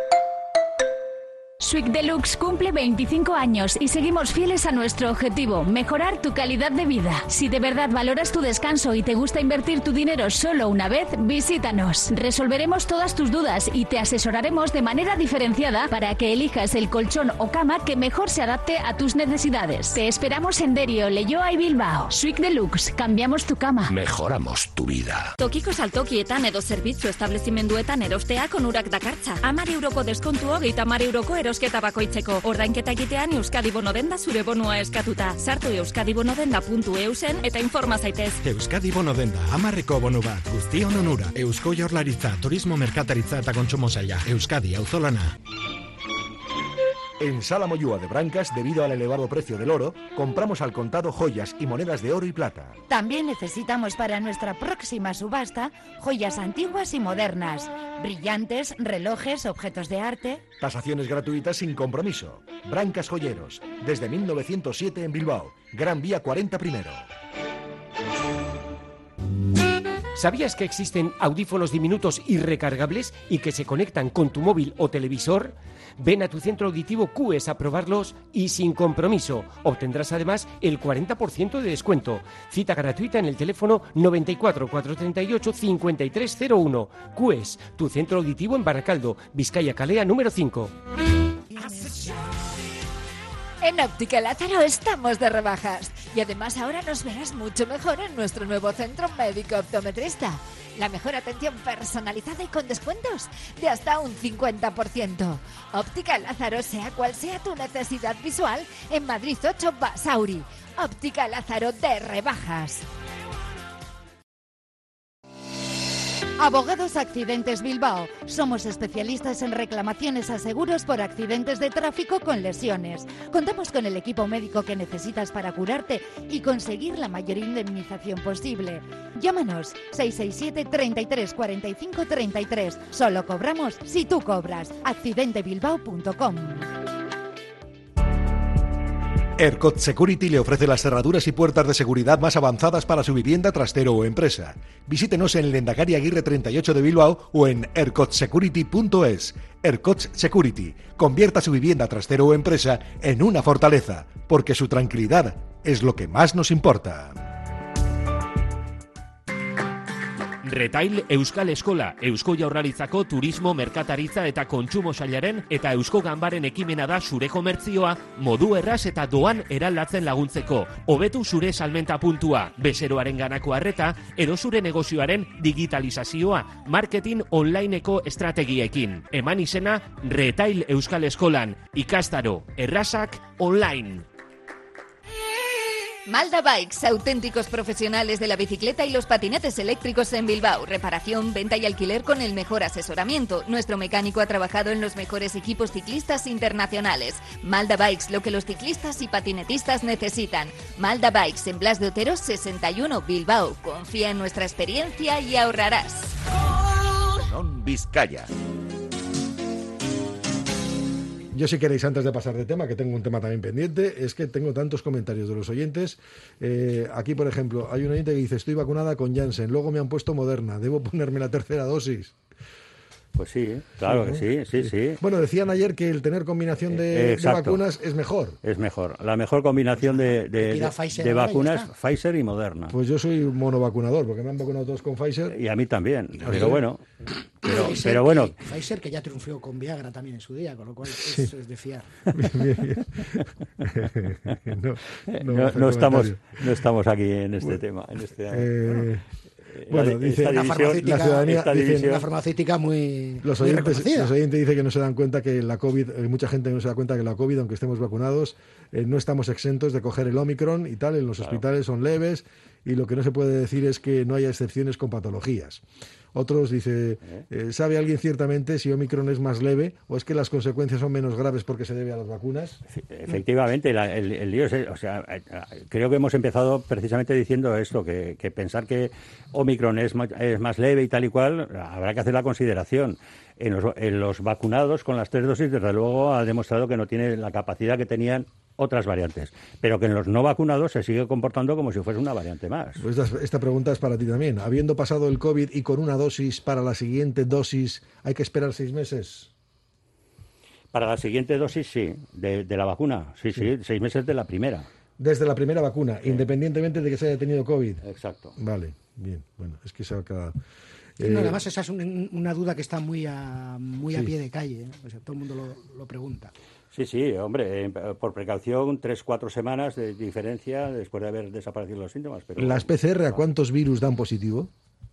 Sweek Deluxe cumple veinticinco años y seguimos fieles a nuestro objetivo, mejorar tu calidad de vida. Si de verdad valoras tu descanso y te gusta invertir tu dinero solo una vez, visítanos. Resolveremos todas tus dudas y te asesoraremos de manera diferenciada para que elijas el colchón o cama que mejor se adapte a tus necesidades. Te esperamos en Derio, Leioa y Bilbao. Sweek Deluxe, cambiamos tu cama. Mejoramos tu vida. Tokiko saltokietan edo zerbitzu establezimenduetan erosteak onurak dakartza. Hamar euroko deskontu hogeita hamar euroko erosketa bakoitzeko. Ordainketa egitean Euskadi Bono Denda zure bonua eskatuta. Sartu euskadibonodenda puntu eu zen eta informa zaitez. Euskadi Bono Denda, hamarreko bonu bat, guztion onura. Eusko Jaurlaritza, Turismo Merkataritza eta Kontsumo Saila. Euskadi, auzolana. En Sala Moyúa de Brancas, debido al elevado precio del oro, compramos al contado joyas y monedas de oro y plata. También necesitamos para nuestra próxima subasta joyas antiguas y modernas, brillantes, relojes, objetos de arte. Tasaciones gratuitas sin compromiso. Brancas Joyeros, desde mil novecientos siete en Bilbao, Gran Vía cuarenta primero. ¿Sabías que existen audífonos diminutos y recargables y que se conectan con tu móvil o televisor? Ven a tu centro auditivo Q E S a probarlos y sin compromiso. Obtendrás además el cuarenta por ciento de descuento. Cita gratuita en el teléfono noventa y cuatro, cuatrocientos treinta y ocho, cincuenta y tres cero uno. Q E S, tu centro auditivo en Baracaldo, Vizcaya Calea número cinco. En Óptica Lázaro estamos de rebajas y además ahora nos verás mucho mejor en nuestro nuevo centro médico optometrista. La mejor atención personalizada y con descuentos de hasta un cincuenta por ciento. Óptica Lázaro, sea cual sea tu necesidad visual, en Madrid ocho Basauri. Óptica Lázaro de rebajas. Abogados Accidentes Bilbao. Somos especialistas en reclamaciones a seguros por accidentes de tráfico con lesiones. Contamos con el equipo médico que necesitas para curarte y conseguir la mayor indemnización posible. Llámanos seis seis siete, treinta y tres, cuarenta y cinco, treinta y tres. Solo cobramos si tú cobras. accidente bilbao punto com. ERCOT Security le ofrece las cerraduras y puertas de seguridad más avanzadas para su vivienda, trastero o empresa. Visítenos en Lehendakari Aguirre treinta y ocho de Bilbao o en ercot security punto es. ERCOT Security. Convierta su vivienda, trastero o empresa en una fortaleza, porque su tranquilidad es lo que más nos importa. Retail Euskal Eskola, Eusko Jaurlaritzako Turismo, Merkataritza eta Kontsumo Sailaren eta Eusko Ganbaren ekimena da zure komertzioa modu erraz eta doan eraldatzen laguntzeko. Hobetu zure salmenta puntua, bezeroaren ganako arreta edo zure negozioaren digitalizazioa, marketing onlineko estrategiekin. Eman izena Retail Euskal Eskolan, ikastaro, errazak, online. Malda Bikes, auténticos profesionales de la bicicleta y los patinetes eléctricos en Bilbao. Reparación, venta y alquiler con el mejor asesoramiento. Nuestro mecánico ha trabajado en los mejores equipos ciclistas internacionales. Malda Bikes, lo que los ciclistas y patinetistas necesitan. Malda Bikes, en Blas de Otero sesenta y uno, Bilbao. Confía en nuestra experiencia y ahorrarás. Non Vizcaya. Yo, si queréis, antes de pasar de tema, que tengo un tema también pendiente, es que tengo tantos comentarios de los oyentes. Eh, aquí, por ejemplo, hay un oyente que dice: estoy vacunada con Janssen, luego me han puesto Moderna, ¿debo ponerme la tercera dosis? Pues sí, claro sí, que sí, sí, sí. Bueno, decían ayer que el tener combinación de, eh, de vacunas es mejor. Es mejor. La mejor combinación de, de, de, de vacunas, Pfizer y Moderna. Pues yo soy monovacunador, porque me han vacunado todos con Pfizer. Y a mí también, ¿Ah, pero sí? bueno. Pero, Pfizer, pero bueno. Que, Pfizer, que ya triunfó con Viagra también en su día, con lo cual Sí. es, es de fiar. Bien, bien, bien. no, no, No, no estamos, comentario. no estamos aquí en este Bueno, tema. En este, eh, eh, bueno, la- dice esta Una división- farmacéutica, la ciudadanía, esta dicen, división- una farmacéutica muy, Los muy oyentes, reconocida. los oyentes dicen que no se dan cuenta que la COVID, hay mucha gente que no se da cuenta que la COVID, aunque estemos vacunados, eh, no estamos exentos de coger el Omicron y tal, en los Claro. hospitales son leves, y lo que no se puede decir es que no haya excepciones con patologías. Otros dice, eh, ¿sabe alguien ciertamente si Omicron es más leve o es que las consecuencias son menos graves porque se debe a las vacunas? Efectivamente, la- el, el lío es, o sea, eh, creo que hemos empezado precisamente diciendo esto, que, que pensar que Omicron es más, es más leve y tal y cual, habrá que hacer la consideración. En los, en los vacunados con las tres dosis, desde luego, ha demostrado que no tiene la capacidad que tenían otras variantes, pero que en los no vacunados se sigue comportando como si fuese una variante más. Pues esta, esta pregunta es para ti también. Habiendo pasado el COVID y con una dosis, para la siguiente dosis, ¿hay que esperar seis meses? Para la siguiente dosis, sí, de, de la vacuna, sí, sí, sí, seis meses de la primera. Desde la primera vacuna, sí. Independientemente de que se haya tenido COVID. Exacto. Vale, bien, bueno, es que se acaba... Sí, no, además esa es un, una duda que está muy a, muy sí. a pie de calle, ¿eh? O sea, todo el mundo lo, lo pregunta. Sí, sí, hombre, eh, por precaución, tres, cuatro semanas de diferencia después de haber desaparecido los síntomas. Pero, ¿las P C R a cuántos virus dan positivo?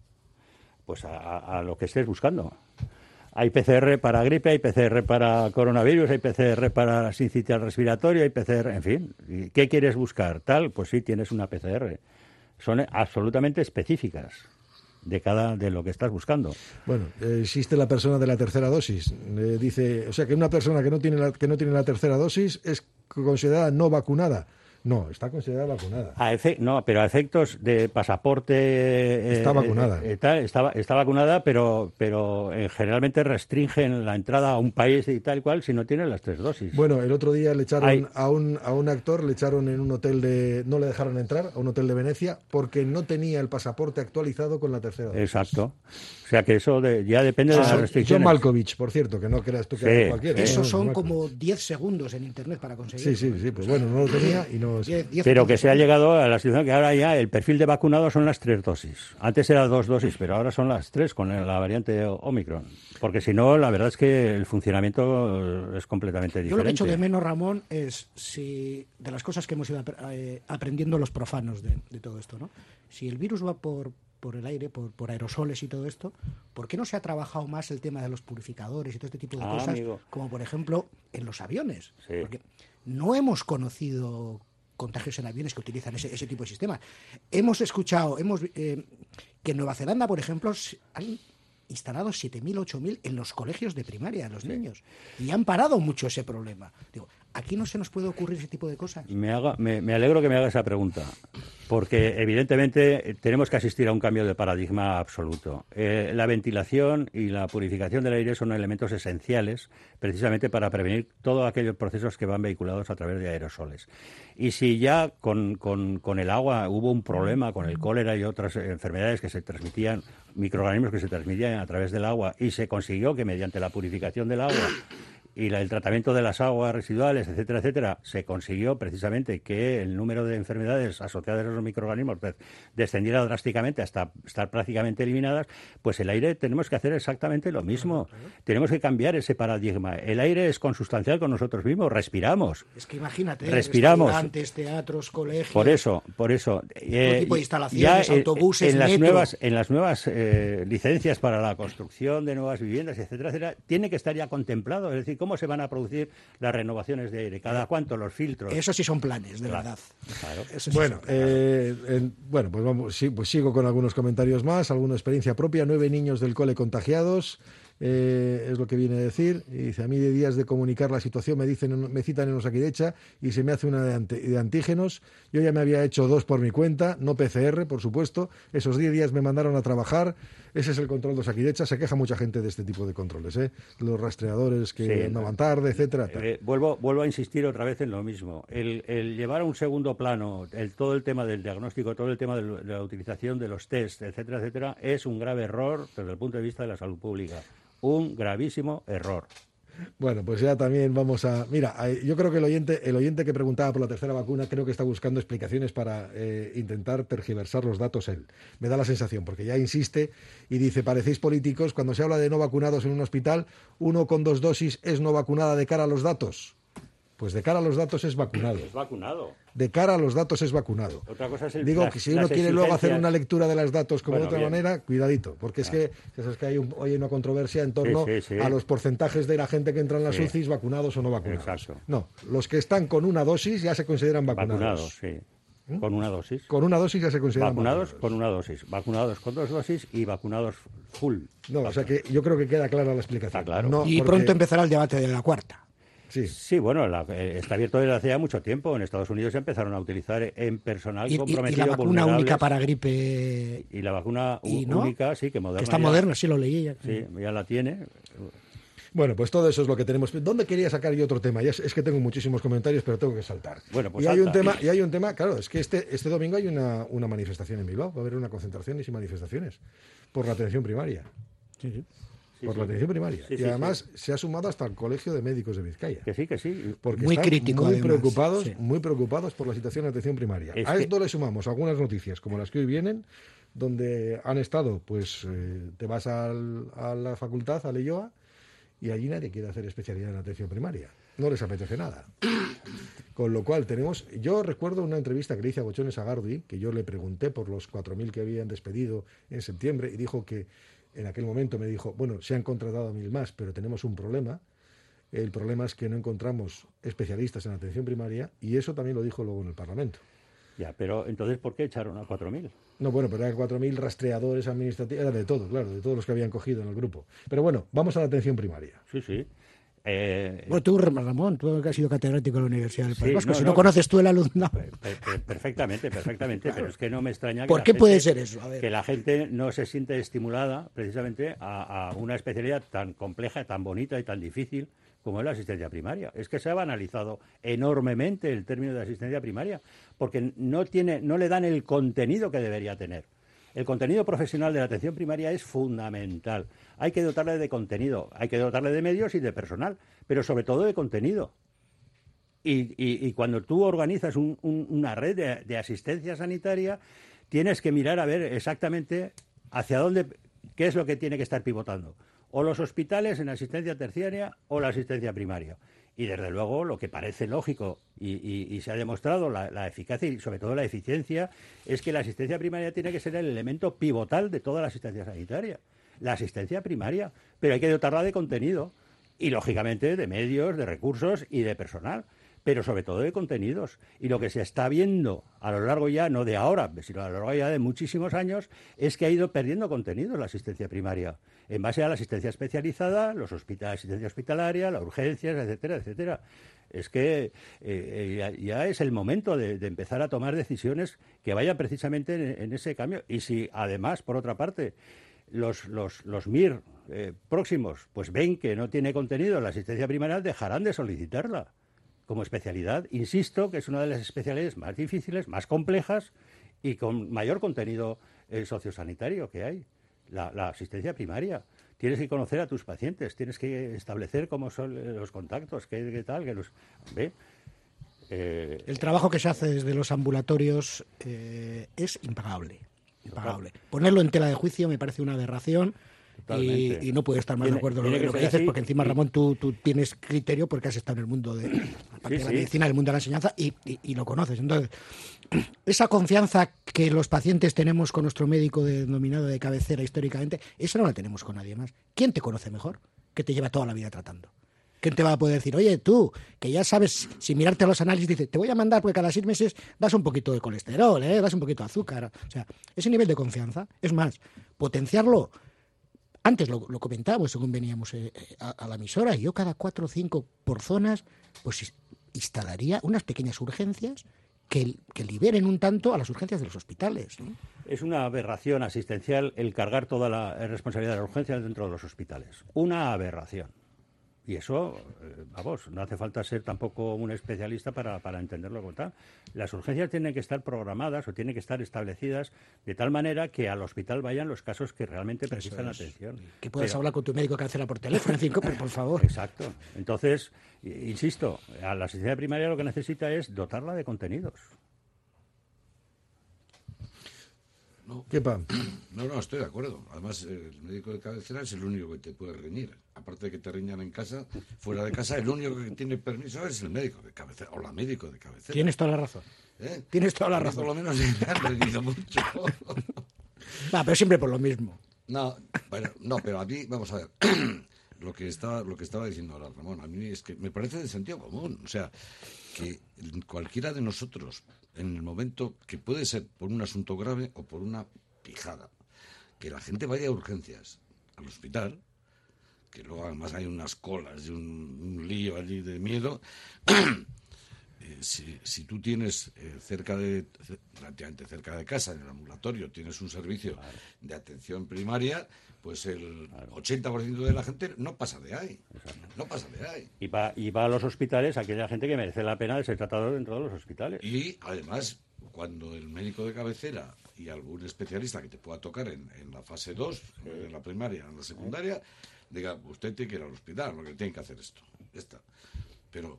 Pues a, a lo que estés buscando. Hay P C R para gripe, hay P C R para coronavirus, hay P C R para sincitial respiratorio, hay P C R, en fin. ¿Qué quieres buscar? Tal, pues sí, tienes una P C R. Son absolutamente específicas de cada de lo que estás buscando. Bueno, eh, existe la persona de la tercera dosis. Eh, dice, o sea, que una persona que no tiene la, que no tiene la tercera dosis es considerada no vacunada. No, está considerada vacunada. A efe- no, pero a efectos de pasaporte... Eh, está vacunada. Eh, eh, tal, está, está vacunada, pero pero eh, generalmente restringen la entrada a un país y tal cual si no tiene las tres dosis. Bueno, el otro día le echaron Hay... a un a un actor, le echaron en un hotel de... No le dejaron entrar a un hotel de Venecia porque no tenía el pasaporte actualizado con la tercera dosis. Exacto. O sea que eso de, ya depende ah, de las restricciones. John Malkovich, por cierto, que no creas tú que sí, era cualquiera. Eso no, son no, como diez segundos en Internet para conseguir. Sí, sí, sí, pues bueno, no lo tenía y no... Pero que se ha llegado a la situación que ahora ya el perfil de vacunado son las tres dosis. Antes era dos dosis, pero ahora son las tres con la variante Omicron. Porque si no, la verdad es que el funcionamiento es completamente diferente. Yo lo que echo de menos, Ramón, es si de las cosas que hemos ido eh, aprendiendo los profanos de, de todo esto, ¿no? Si el virus va por, por el aire, por, por aerosoles y todo esto, ¿por qué no se ha trabajado más el tema de los purificadores y todo este tipo de ah, cosas? Amigo. Como, por ejemplo, en los aviones. Sí. Porque no hemos conocido contagios en aviones que utilizan ese, ese tipo de sistemas. Hemos escuchado hemos eh, que en Nueva Zelanda, por ejemplo, han instalado siete mil, ocho mil en los colegios de primaria, los sí. niños, y han parado mucho ese problema. Digo, ¿aquí no se nos puede ocurrir ese tipo de cosas? Me, haga, me, me alegro que me haga esa pregunta, porque evidentemente tenemos que asistir a un cambio de paradigma absoluto. Eh, la ventilación y la purificación del aire son elementos esenciales precisamente para prevenir todos aquellos procesos que van vehiculados a través de aerosoles. Y si ya con, con, con el agua hubo un problema con el cólera y otras enfermedades que se transmitían, microorganismos que se transmitían a través del agua, y se consiguió que mediante la purificación del agua y la, el tratamiento de las aguas residuales, etcétera, etcétera, se consiguió precisamente que el número de enfermedades asociadas a esos microorganismos descendiera drásticamente hasta estar prácticamente eliminadas, pues el aire tenemos que hacer exactamente lo mismo. Claro, claro. Tenemos que cambiar ese paradigma. El aire es consustancial con nosotros mismos, respiramos. Es que imagínate, respiramos. Restaurantes, teatros, colegios... Por eso, por eso. Todo eh, tipo de instalaciones, ya, autobuses, en las metro. nuevas, en las nuevas eh, licencias para la construcción de nuevas viviendas, etcétera, etcétera, tiene que estar ya contemplado, es decir, cómo se van a producir las renovaciones de aire, cada cuánto, los filtros. Eso sí son planes, de claro, verdad. Claro. Sí bueno, eh, en, bueno, pues vamos, sí, pues sigo con algunos comentarios más, alguna experiencia propia. Nueve niños del cole contagiados. Eh, es lo que viene a decir. Y dice, a mí de días de comunicar la situación me dicen, me citan en Osakidecha y se me hace una de, ante, de antígenos. Yo ya me había hecho dos por mi cuenta, no P C R, por supuesto. Esos diez días me mandaron a trabajar. Ese es el control de Osakidecha. Se queja mucha gente de este tipo de controles, ¿eh? Los rastreadores que sí, andaban tarde, etcétera. Eh, vuelvo, vuelvo a insistir otra vez en lo mismo. El, el llevar a un segundo plano el, todo el tema del diagnóstico, todo el tema de, de la utilización de los test, etcétera, etcétera, es un grave error desde el punto de vista de la salud pública. Un gravísimo error. Bueno, pues ya también vamos a... Mira, yo creo que el oyente, el oyente que preguntaba por la tercera vacuna creo que está buscando explicaciones para eh, intentar tergiversar los datos él. Me da la sensación, porque ya insiste y dice, parecéis políticos, cuando se habla de no vacunados en un hospital, uno con dos dosis es no vacunada de cara a los datos. Pues de cara a los datos es vacunado. Es vacunado. De cara a los datos es vacunado. Otra cosa es el, Digo las, que si uno quiere luego hacer una lectura de los datos como bueno, de otra bien. manera, cuidadito, porque claro. es que, es que hay un, hoy hay una controversia en torno sí, sí, sí. a los porcentajes de la gente que entra en las sí. U C Is vacunados o no vacunados. Exacto. No, los que están con una dosis ya se consideran vacunados. Vacunados, sí. ¿Mm? Con una dosis. Con una dosis ya se consideran vacunados. Vacunados con una dosis. Vacunados con dos dosis y vacunados full. No, vacunados. O sea que yo creo que queda clara la explicación. Está claro. No, y porque... pronto empezará el debate de la cuarta. Sí, sí bueno, la, eh, está abierto desde hace ya mucho tiempo. En Estados Unidos se empezaron a utilizar en personal y, comprometido. Y la vacuna única para gripe. Y la vacuna ¿Y no? única, sí, que Moderna. Que está ya, moderna, sí lo leí. Ya. Sí, ya la tiene. Bueno, pues todo eso es lo que tenemos. ¿Dónde quería sacar yo otro tema? Ya es, es que tengo muchísimos comentarios, pero tengo que saltar. Bueno, pues y hay salta. un tema, y hay un tema, claro, es que este, este domingo hay una, una manifestación en Bilbao, va a haber una concentraciones y manifestaciones por la atención primaria. Sí, sí. Por Sí, la sí. atención primaria. Sí, y sí, además sí. se ha sumado hasta el Colegio de Médicos de Vizcaya. Que sí, que sí. Porque Muy están crítico, muy además, preocupados, sí. muy preocupados por la situación de atención primaria. Es a que- esto le sumamos algunas noticias, como las que hoy vienen, donde han estado, pues eh, te vas al- a la facultad, a Leioa, y allí nadie quiere hacer especialidad en atención primaria. No les apetece nada. Con lo cual tenemos... Yo recuerdo una entrevista que le hice a Bochones Agardi, que yo le pregunté por los cuatro mil que habían despedido en septiembre, y dijo que en aquel momento me dijo, bueno, se han contratado a mil más, pero tenemos un problema. El problema es que no encontramos especialistas en atención primaria, y eso también lo dijo luego en el Parlamento. Ya, pero entonces, ¿por qué echaron a cuatro mil? No, bueno, pero eran cuatro mil rastreadores administrativos, era de todo, claro, de todos los que habían cogido en el grupo. Pero bueno, vamos a la atención primaria. Sí, sí. Eh, Bueno, tú, Ramón, tú que has sido catedrático de la Universidad del País Sí, Vasco, no, si no. no conoces tú el alumnado. Per- per- Perfectamente, perfectamente, pero es que no me extraña que ¿Por la qué gente- puede ser eso? A ver. que la gente no se siente estimulada precisamente a, a una especialidad tan compleja, tan bonita y tan difícil como es la asistencia primaria. Es que se ha banalizado enormemente el término de asistencia primaria, porque no tiene, no le dan el contenido que debería tener. El contenido profesional de la atención primaria es fundamental. Hay que dotarle de contenido, hay que dotarle de medios y de personal, pero sobre todo de contenido. Y, y- y cuando tú organizas un- un- una red de, de asistencia sanitaria, tienes que mirar a ver exactamente hacia dónde, qué es lo que tiene que estar pivotando. O los hospitales en asistencia terciaria o la asistencia primaria. Y desde luego lo que parece lógico y, y- y se ha demostrado la, la eficacia y sobre todo la eficiencia es que la asistencia primaria tiene que ser el elemento pivotal de toda la asistencia sanitaria. La asistencia primaria, pero hay que dotarla de contenido y lógicamente de medios, de recursos y de personal, pero sobre todo de contenidos. Y lo que se está viendo a lo largo ya, no de ahora, sino a lo largo ya de muchísimos años, es que ha ido perdiendo contenidos la asistencia primaria, en base a la asistencia especializada, los hospitales, asistencia hospitalaria, las urgencias, etcétera, etcétera. Es que eh, eh, ya, ya es el momento de, de empezar a tomar decisiones que vayan precisamente en, en ese cambio. Y si además, por otra parte, los, los, los M I R eh, próximos pues ven que no tiene contenido la asistencia primaria, dejarán de solicitarla como especialidad. Insisto que es una de las especialidades más difíciles, más complejas y con mayor contenido eh, sociosanitario que hay. La, la asistencia primaria. Tienes que conocer a tus pacientes, tienes que establecer cómo son eh, los contactos, qué, qué tal, que los... ¿Ve? Eh, El trabajo que se hace desde los ambulatorios eh, es impagable. Impagable. Ponerlo en tela de juicio me parece una aberración. Y, Totalmente. y no puedo estar más Tiene- de acuerdo con tiene lo, que lo que ser dices, así porque encima, y- Ramón, tú, tú tienes criterio porque has estado en el mundo de, aparte de la sí. medicina, en el mundo de la enseñanza y, y- y lo conoces. Entonces, esa confianza que los pacientes tenemos con nuestro médico denominado de cabecera históricamente, esa no la tenemos con nadie más. ¿Quién te conoce mejor? Que te lleva toda la vida tratando. ¿Quién te va a poder decir, oye, tú, que ya sabes, sin mirarte los análisis, dices, te voy a mandar porque cada seis meses das un poquito de colesterol, ¿eh? Das un poquito de azúcar? O sea, ese nivel de confianza, es más, potenciarlo. Antes lo, lo comentábamos según veníamos eh, a, a la emisora, y yo cada cuatro o cinco por zonas, pues is- instalaría unas pequeñas urgencias que, que liberen un tanto a las urgencias de los hospitales, ¿no? Es una aberración asistencial el cargar toda la responsabilidad de las urgencias dentro de los hospitales. Una aberración. Y eso, eh, vamos, no hace falta ser tampoco un especialista para, para entenderlo como tal. Las urgencias tienen que estar programadas o tienen que estar establecidas de tal manera que al hospital vayan los casos que realmente precisan es. atención. Que puedas Pero- hablar con tu médico que cabecera por teléfono, en fin, por, por favor. Exacto. Entonces, i- insisto, a la asistencia primaria lo que necesita es dotarla de contenidos. No. ¿Qué pa? No, no, estoy de acuerdo. Además, el médico de cabecera es el único que te puede reñir. Aparte de que te riñan en casa, fuera de casa, el único que tiene permiso es el médico de cabecera, o la médico de cabecera. Tienes toda la razón. ¿Eh? Tienes toda la A mí razón. Por lo menos me han reñido mucho. Va, pero siempre por lo mismo. No, bueno, no, pero a mí, vamos a ver, lo que estaba, lo que estaba diciendo ahora Ramón, a mí es que me parece de sentido común, o sea, que cualquiera de nosotros, en el momento que puede ser por un asunto grave o por una pijada, que la gente vaya a urgencias al hospital, que luego además hay unas colas y un, un lío allí de miedo, eh, si, si tú tienes eh, cerca de, relativamente cerca de casa, en el ambulatorio, tienes un servicio claro. de atención primaria, pues el claro. ochenta por ciento de la gente no pasa de ahí. Exacto. No pasa de ahí. Y va, y va a los hospitales aquella gente que merece la pena de ser tratado dentro de los hospitales. Y además, cuando el médico de cabecera y algún especialista que te pueda tocar en, en la fase dos, sí. en la primaria, en la secundaria, sí. diga, usted tiene que ir al hospital, porque tiene que hacer esto. Esta. Pero...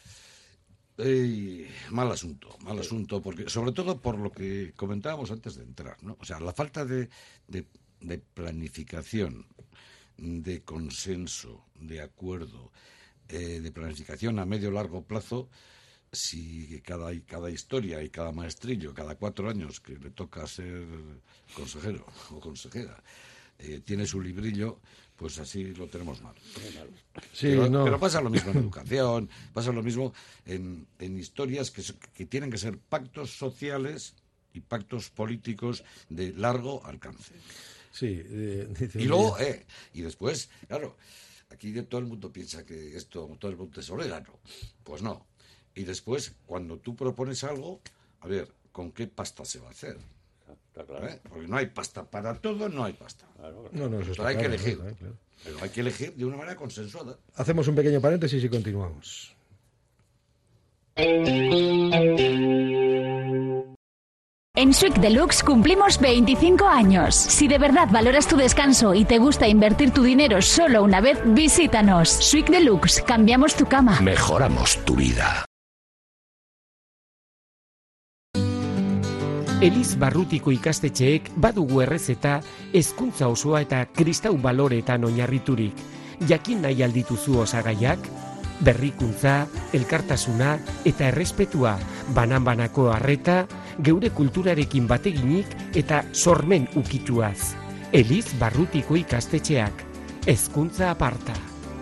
Eh, mal asunto, mal asunto, porque sobre todo por lo que comentábamos antes de entrar, ¿no? O sea, la falta de, de, de planificación, de consenso, de acuerdo, eh, de planificación a medio largo plazo. Si cada, cada historia y cada maestrillo, cada cuatro años que le toca ser consejero o consejera, eh, tiene su librillo, pues así lo tenemos mal. Sí, pero, no. pero pasa lo mismo en educación, pasa lo mismo en, en historias que, que tienen que ser pactos sociales y pactos políticos de largo alcance. Sí. Eh, dice y luego, eh, y después, claro, aquí todo el mundo piensa que esto, todo el mundo es orégano. Pues no. Y después, cuando tú propones algo, a ver, ¿con qué pasta se va a hacer? Está claro. ¿Eh? Porque no hay pasta para todo, no hay pasta. Claro, claro. No, no, eso está Pero hay claro, que elegir. claro, claro. Pero hay que elegir de una manera consensuada. Hacemos un pequeño paréntesis y continuamos. En Swick Deluxe cumplimos veinticinco años. Si de verdad valoras tu descanso y te gusta invertir tu dinero solo una vez, visítanos. Swick Deluxe, cambiamos tu cama. Mejoramos tu vida. Eliz Barrutiko ikastetxeek badugu errezeta hezkuntza osoa eta kristau baloreetan oinarriturik. Jakin nahi aldituzu osagaiak? Berrikuntza, elkartasuna eta errespetua, banan-banako harreta, geure kulturarekin bateginik eta sormen ukituaz. Eliz Barrutiko ikastetxeak, hezkuntza aparta.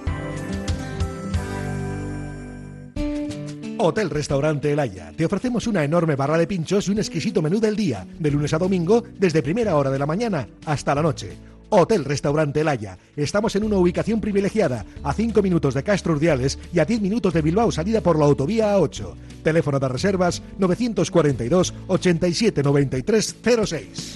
Hotel Restaurante El Haya. Te ofrecemos una enorme barra de pinchos y un exquisito menú del día, de lunes a domingo, desde primera hora de la mañana hasta la noche. Hotel Restaurante El Haya. Estamos en una ubicación privilegiada, a cinco minutos de Castro Urdiales y a diez minutos de Bilbao, salida por la autovía A ocho. Teléfono de reservas novecientos cuarenta y dos, ochenta y siete, noventa y tres, cero seis.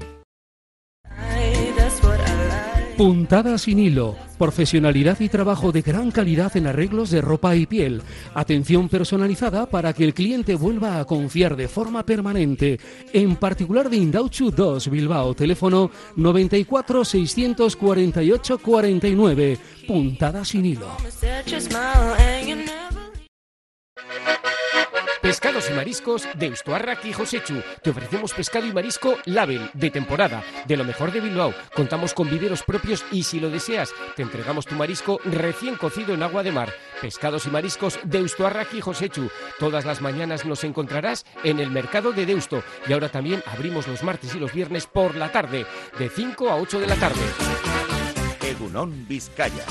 Puntada sin hilo, profesionalidad y trabajo de gran calidad en arreglos de ropa y piel, atención personalizada para que el cliente vuelva a confiar de forma permanente, en particular de Indautxu dos Bilbao, teléfono noventa y cuatro, seiscientos cuarenta y ocho, cuarenta y nueve, Puntada sin hilo. Pescados y mariscos Deustuarrak y Josechu. Te ofrecemos pescado y marisco label, de temporada, de lo mejor de Bilbao. Contamos con viveros propios y si lo deseas, te entregamos tu marisco recién cocido en agua de mar. Pescados y mariscos Deustuarrak y Josechu. Todas las mañanas nos encontrarás en el mercado de Deusto. Y ahora también abrimos los martes y los viernes por la tarde, de cinco a ocho de la tarde. Egunon Vizcaya.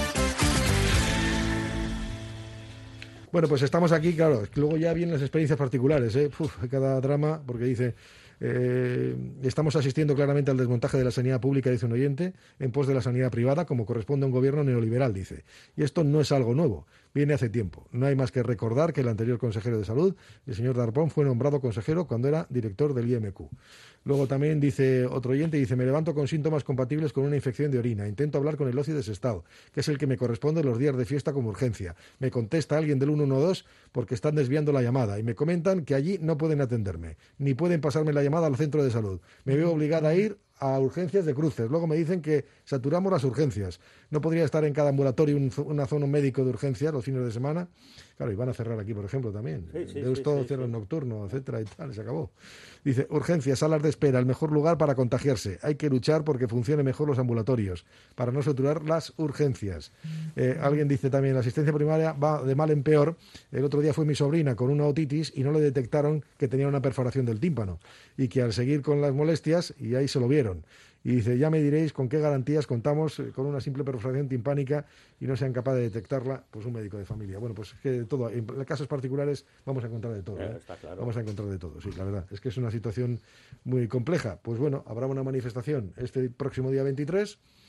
Bueno, pues estamos aquí, claro, luego ya vienen las experiencias particulares, ¿eh? Uf, cada drama, porque dice, eh, estamos asistiendo claramente al desmontaje de la sanidad pública, dice un oyente, en pos de la sanidad privada, como corresponde a un gobierno neoliberal, dice. Y esto no es algo nuevo, viene hace tiempo. No hay más que recordar que el anterior consejero de Salud, el señor Darpón, fue nombrado consejero cuando era director del I M Q. Luego también dice otro oyente, dice, me levanto con síntomas compatibles con una infección de orina. Intento hablar con el ocio de Sestao, que es el que me corresponde los días de fiesta como urgencia. Me contesta alguien del ciento doce porque están desviando la llamada y me comentan que allí no pueden atenderme, ni pueden pasarme la llamada al centro de salud. Me veo obligada a ir a urgencias de cruces. Luego me dicen que saturamos las urgencias. No podría estar en cada ambulatorio un, una zona médico de urgencia los fines de semana. Claro, y van a cerrar aquí, por ejemplo, también. Sí, sí, Deusto sí, sí, cierra sí. el nocturno, etcétera, y tal, se acabó. Dice, urgencias, salas de espera, el mejor lugar para contagiarse. Hay que luchar porque funcionen mejor los ambulatorios, para no saturar las urgencias. Eh, alguien dice también, la asistencia primaria va de mal en peor. El otro día fue mi sobrina con una otitis y no le detectaron que tenía una perforación del tímpano y que al seguir con las molestias, y ahí se lo vieron. Y dice, ya me diréis con qué garantías contamos con una simple perforación timpánica y no sean capaces de detectarla, pues un médico de familia. Bueno, pues es que de todo, en casos particulares vamos a encontrar de todo. Eh, ¿eh? está claro. Vamos a encontrar de todo, sí, la verdad. Es que es una situación muy compleja. Pues bueno, habrá una manifestación este próximo día veintitrés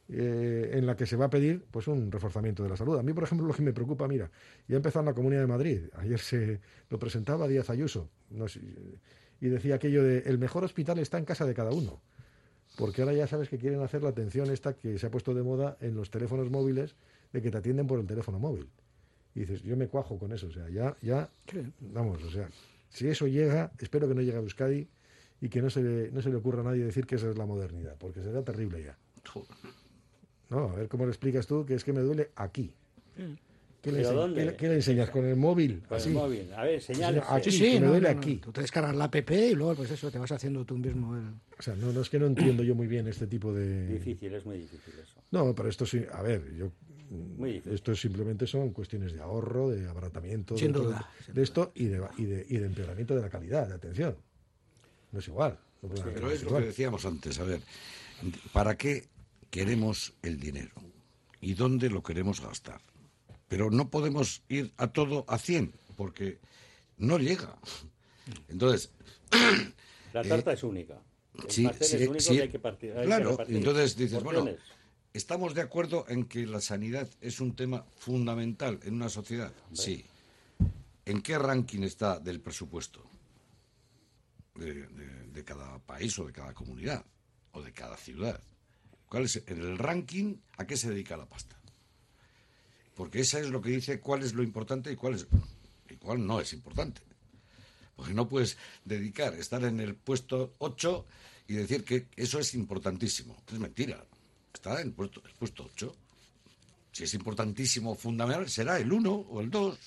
eh, en la que se va a pedir pues un reforzamiento de la salud. A mí, por ejemplo, lo que me preocupa, mira, ya ha empezado en la Comunidad de Madrid, ayer se lo presentaba Díaz Ayuso, no sé, y decía aquello de el mejor hospital está en casa de cada uno, porque ahora ya sabes que quieren hacer la atención esta que se ha puesto de moda en los teléfonos móviles, de que te atienden por el teléfono móvil. Y dices, yo me cuajo con eso, o sea, ya, ya, vamos, o sea, si eso llega, espero que no llegue a Euskadi y que no se le, no se le ocurra a nadie decir que esa es la modernidad, porque será terrible ya. No, a ver cómo le explicas tú que es que me duele aquí. ¿Qué le, ense- ¿qué le, qué le enseñas? ¿Con el móvil? Con Así. el móvil. A ver, señales. Aquí, Sí, sí, que me no, duele no, no. aquí. Tú te descargas la app y luego, pues eso, te vas haciendo tú mismo. El... O sea, no, no es que no entiendo yo muy bien este tipo de... Difícil, es muy difícil eso. No, pero esto sí, a ver, yo... Muy difícil. Esto simplemente son cuestiones de ahorro, de abaratamiento, Sin de, duda, de sin esto y de, y, de, y de empeoramiento de la calidad, de atención. No es igual. No puede- Pero no es lo igual. que decíamos antes, a ver, ¿para qué queremos el dinero? ¿Y dónde lo queremos gastar? Pero no podemos ir a todo a cien, porque no llega. Entonces... La tarta es única. El sí, pastel sí, es único sí. que hay que partir. hay que Claro, repartir. entonces dices, bueno, Porciones. ¿estamos de acuerdo en que la sanidad es un tema fundamental en una sociedad? Sí. ¿En qué ranking está del presupuesto? De, de- de cada país o de cada comunidad o de cada ciudad. ¿Cuál es en el ranking a qué se dedica la pasta? Porque esa es lo que dice cuál es lo importante y cuál es y cuál no es importante. Porque no puedes dedicar, estar en el puesto ocho y decir que eso es importantísimo. Es mentira. Está en el puesto, el puesto ocho. Si es importantísimo, fundamental, será el uno o el dos.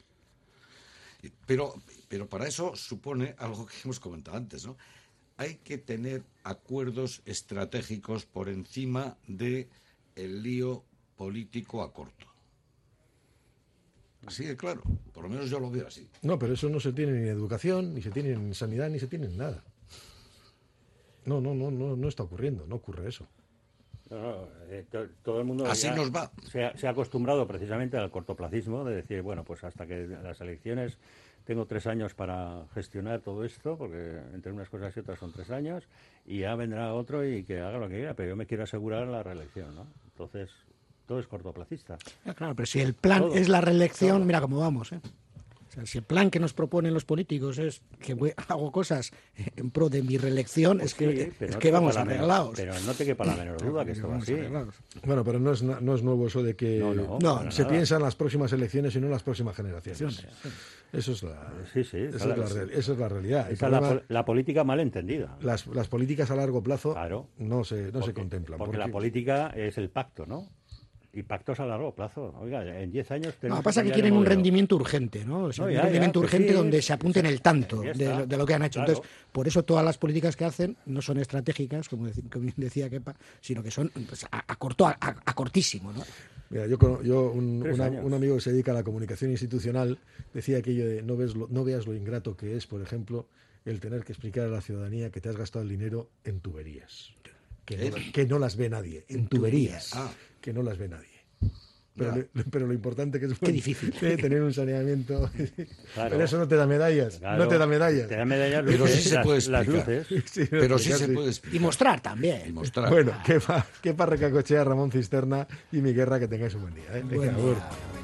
Pero, pero para eso supone algo que hemos comentado antes, ¿no? Hay que tener acuerdos estratégicos por encima de el lío político a corto. Así de claro. Por lo menos yo lo veo así. No, pero eso no se tiene ni en educación, ni se tiene en sanidad, ni se tiene en nada. No, no, no, no, no está ocurriendo, no ocurre eso. No, no, eh, to- todo el mundo Así ya nos va. Se ha, se ha acostumbrado precisamente al cortoplacismo de decir, bueno, pues hasta que las elecciones tengo tres años para gestionar todo esto, porque entre unas cosas y otras son tres años, y ya vendrá otro y que haga lo que quiera, pero yo me quiero asegurar la reelección, ¿no? Entonces, todo es cortoplacista. Ah, claro, pero si el plan Todo, es la reelección, todo. mira cómo vamos, ¿eh? O sea, si el plan que nos proponen los políticos es que voy- hago cosas en pro de mi reelección, Pues es que, sí, pero es no que te vamos quepa la menor- arreglados. Pero no te quepa la menor duda que esto va Vamos así. arreglados. Bueno, pero no es, na- no es nuevo eso de que No, no, no, para se nada. piensa en las próximas elecciones y no en las próximas generaciones. Eso es la, Sí, sí, esa es claro, la, sí. real- esa es la realidad. El Esa es la, problema- pol- la política mal entendida. las, las políticas a largo plazo Claro. no se, no se Porque- contemplan. Porque la política es el pacto, ¿no? Y pactos a largo plazo. Oiga, en diez años... No, tenemos pasa que cambiar quieren el un modelo. rendimiento urgente, ¿no? O sea, No, un ya, rendimiento ya, que urgente sí, donde se apunten el tanto ya de, está. lo- de lo que han hecho. Claro. Entonces, por eso todas las políticas que hacen no son estratégicas, como, deci- como decía Kepa, sino que son pues, a, a corto, a, a cortísimo, ¿no? Mira, yo, cono- yo un, Tres una- años. un amigo que se dedica a la comunicación institucional decía aquello de no, ves lo- no veas lo ingrato que es, por ejemplo, el tener que explicar a la ciudadanía que te has gastado el dinero en tuberías. Que no, ¿Eh? que no las ve nadie, en tuberías. Ah. Que no las ve nadie. Pero, Ya. le- pero lo importante que es Qué difícil. eh, tener un saneamiento. Claro. Pero eso no te da medallas. Claro. No te da medallas. Te da medallas Pero luces, sí se las- puede las explicar. luces. Sí, Pero sí explicar, se puede explicar. Y mostrar Y también. mostrar. Bueno, que pa, que pa recacochea Ramón Cisterna y mi guerra, que tengáis un buen día. ¿eh? Venga, Buen día. agur.